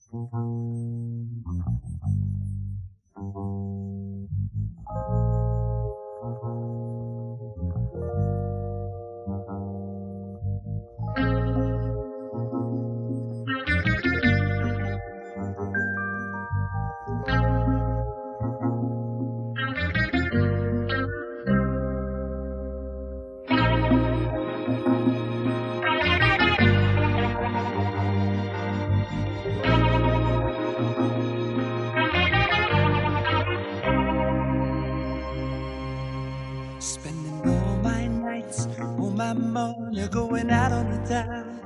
Spending all my nights, all my money going out on the town.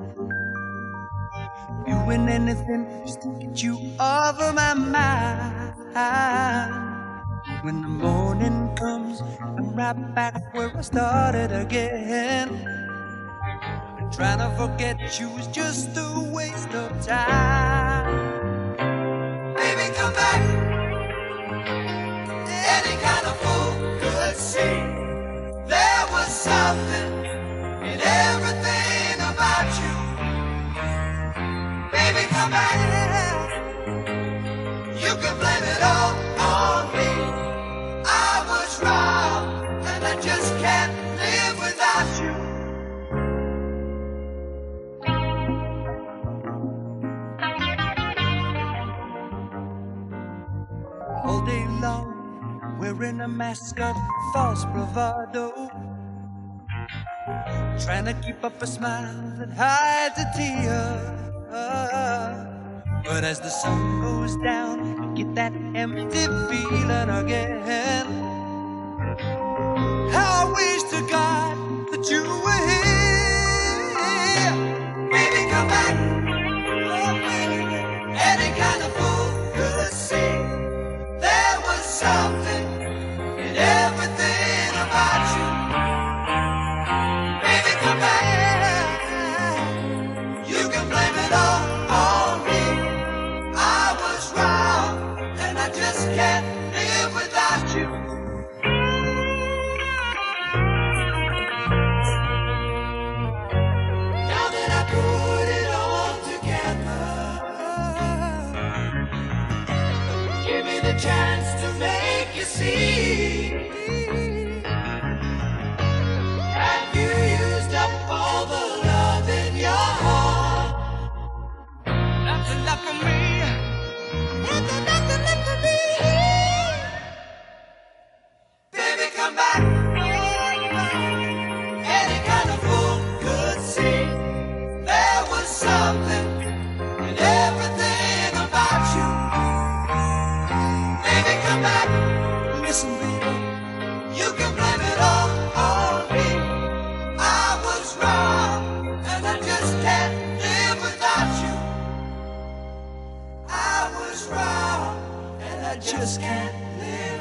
Doing anything just to get you off of my mind. When the morning comes, I'm right back where I started again. And trying to forget you is just a waste of time. Baby, come back. Any kind of fool could see there was something in everything about you. Baby, come back. You can blame it all on me. I was wrong, and I just can't live without you. All day long, wearing a mask of false bravado, trying to keep up a smile that hides a tear. But as the sun goes down, you get that empty feeling again. How I wish to God that you were here. Baby, come back. Oh, baby. Any kind of fool could see there was something in everything about you. Baby, come back. You can blame it all on me. I was wrong, and I just can't live without you. Now that I put it all together, give me the chance to make you see. Have you used up all the love in your heart? Nothing left for me. Nothing left for me. Baby, come back. Any kind of fool could see there was something in everything about you. Baby, come back. Listen, baby, you can blame it all on me. I was wrong, and I just can't live without you. I was wrong, and I just can't live.